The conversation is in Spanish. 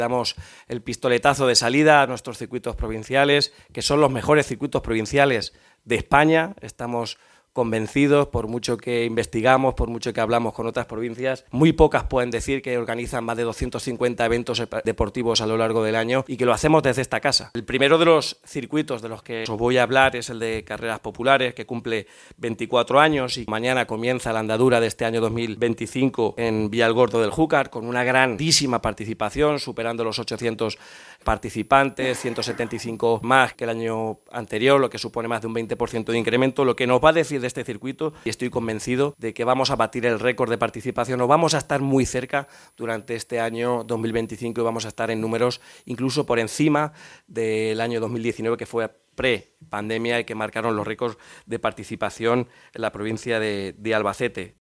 Damos el pistoletazo de salida a nuestros circuitos provinciales, que son los mejores circuitos provinciales de España. Estamos convencidos, por mucho que investigamos, por mucho que hablamos con otras provincias, muy pocas pueden decir que organizan más de 250 eventos deportivos a lo largo del año y que lo hacemos desde esta casa. El primero de los circuitos de los que os voy a hablar es el de Carreras Populares, que cumple 24 años y mañana comienza la andadura de este año 2025 en Villalgordo del Júcar, con una grandísima participación, superando los 800 participantes, 175 más que el año anterior, lo que supone más de un 20% de incremento, lo que nos va a decir de este circuito, y estoy convencido de que vamos a batir el récord de participación o vamos a estar muy cerca durante este año 2025 y vamos a estar en números incluso por encima del año 2019, que fue pre-pandemia y que marcaron los récords de participación en la provincia de Albacete.